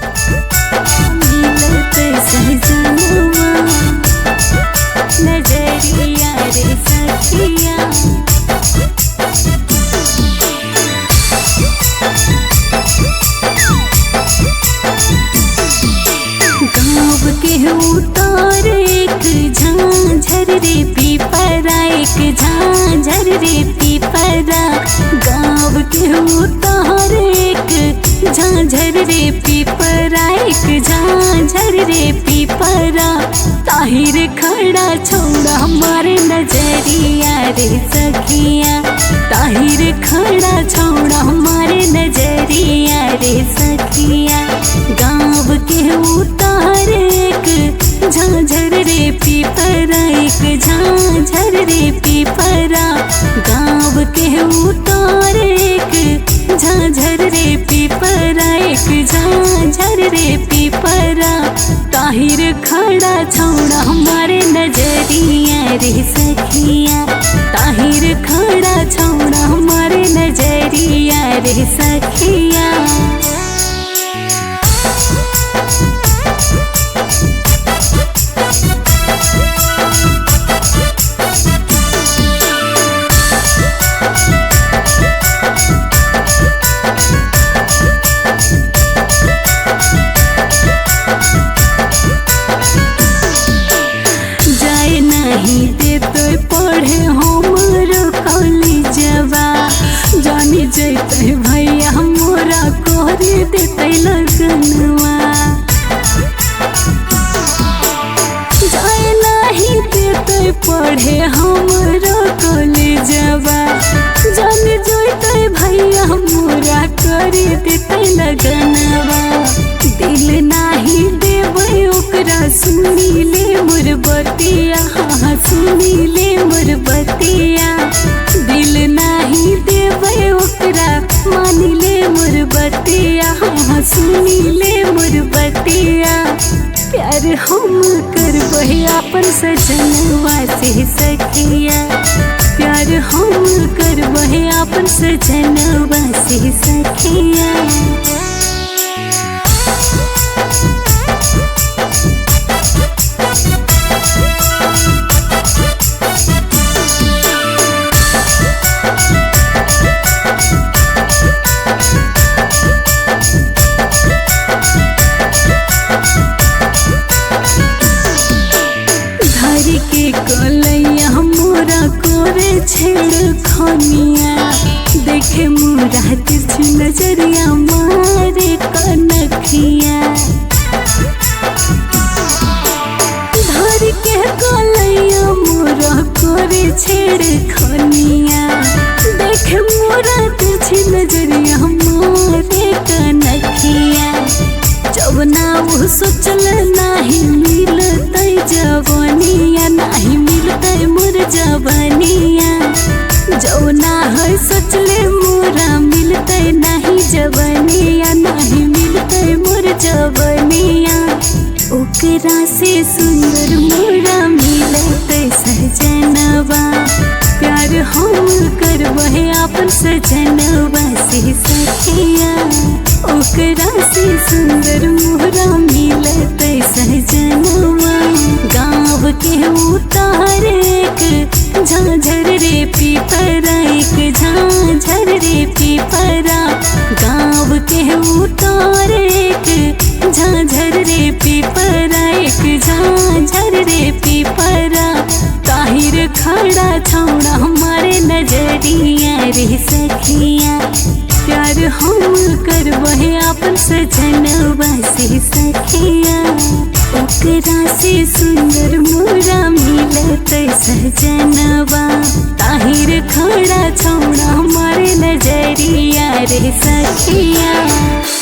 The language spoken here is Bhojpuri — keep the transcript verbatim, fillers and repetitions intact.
मिलत सजनवा नजरिया रे सखिया। गाँव के उतार एक झांझर रे पीपरा, एक झांझर रे पीपरा। गाँव के उतार एक झांझर रे पीपरा, एक झांझर रे पीपरा। ताहिर खड़ा छोड़ा हमारे नजरिया रे सखिया, ताहिर खड़ा छोड़ा हमारे नजरिया रे सखिया। गाँव के उतार एक झांझर रे पीपरा, एक झांझर रे पीपरा। गाँव के उतार एक झांझर रे पीपरा, एक झांझर रे पीपरा। ताहिर खड़ा छोड़ा हमारे नजरिया रे सखिया, ताहिर खड़ा छोड़ा हमारे नजरिया रे सखिया। नहीं देते पढ़े हमरो कॉलेजवा, जानी जैते भैया मोरा करे देते लगनवा। जाए नहीं देते पढ़े हमरो कॉलेजवा, जानी जैते भैया मोरा करे देते लगनवा। दिल नाही देवे ओकरा सुनी ले मोर बतिया, हाँ सुनी ले मोर बतिया। दिल नाही देवे ओकरा मानी ले मोर बतिया, हाँ सुनी ले मोर बतिया। प्यार हम करबे अपन सजनवा से सखिया, प्यार हम करबे अपन सजनवा से सखिया। के कलैया मोरा कोरे छेड़ खनिया, देखे मोरा तिरछी नजरिया मारे कनखिया। धर के कलैया मोरा कोरे छेड़ खनिया, देखे मोरा तिरछी नजरिया मारे कनखिया। जब ना वो सोचल नाही मिलते जवानिया, नाही मिलते मोर जवानिया। जब ना है सोचले मोरा मिलते नहीं जवानिया, नहीं मिलते मोर जवानिया। ओकरा से सुंदर मोरा मिलते सजनवा, प्यार हम करबे अपन सजनवा से सखिया। ओकरा से सुंदर मोरा मिलते सजनवा। गाँव के उतार एक झांझर रे पीपरा, एक झांझर रे पीपरा। गाँव के उतार एक झांझर रे पीपरा, एक झांझर रे पीपरा। ताहिर खड़ा छोड़ा हमारे नजरिया रे सखिया, प्यार हम करबे अपन सजनवा से सखिया। ओकरा से सुंदर मोरा मिलते सजनवा, ताहिर खड़ा छोड़ा हमारे नजरिया रे सखिया।